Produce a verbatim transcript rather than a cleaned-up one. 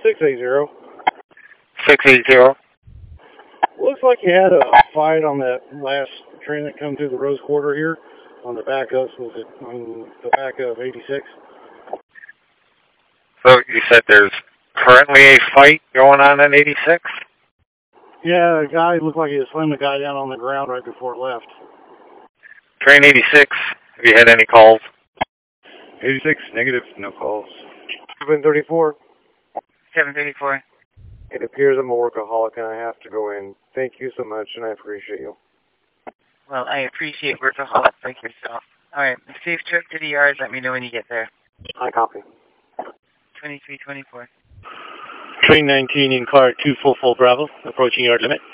six eight zero. six eight zero. Looks like you had a fight on that last train that come through the Rose Quarter here on the back of, was it on the back of eighty-six? So you said there's currently a fight going on in eighty-six? Yeah, a guy looked like he had slammed a guy down on the ground right before it left. Train eighty-six, have you had any calls? eighty-six, negative, no calls. seven thirty-four. seven thirty-four. It appears I'm a workaholic and I have to go in. Thank you so much, and I appreciate you. Well, I appreciate workaholics like yourself. All right, safe trip to the yard. Let me know when you get there. I copy. twenty-three twenty-four. Train nineteen in car two full full Bravo, approaching yard limit.